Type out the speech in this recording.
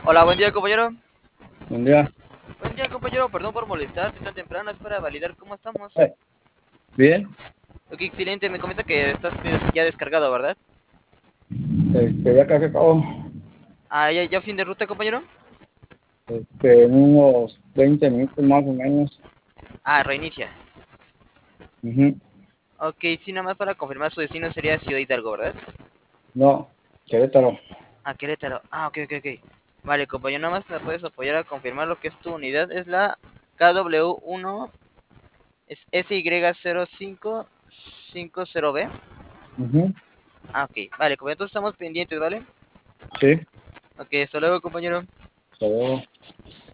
Hola, buen día, compañero. Buen día. Buen día, compañero. Perdón por molestarte tan temprano. Es para validar cómo estamos. Eh, Bien, Ok, excelente. Me comenta que estás ya descargado, ¿verdad? ya casi acabo. Ah, ya fin de ruta, compañero. En unos 20 minutos más o menos. Ah, reinicia. Ujú. Ok, sí, nada más para confirmar su destino sería Ciudad Hidalgo, ¿verdad? No, Querétaro. Ah, Querétaro. Ah, ok, ok, ok. Vale, compañero, nada más me puedes apoyar a confirmar lo que es tu unidad. Es la KW1 es SY0550B. Ujú. Ah, ok. Vale, compañero, entonces estamos pendientes, ¿vale? Sí, Ok, hasta luego, compañero. pero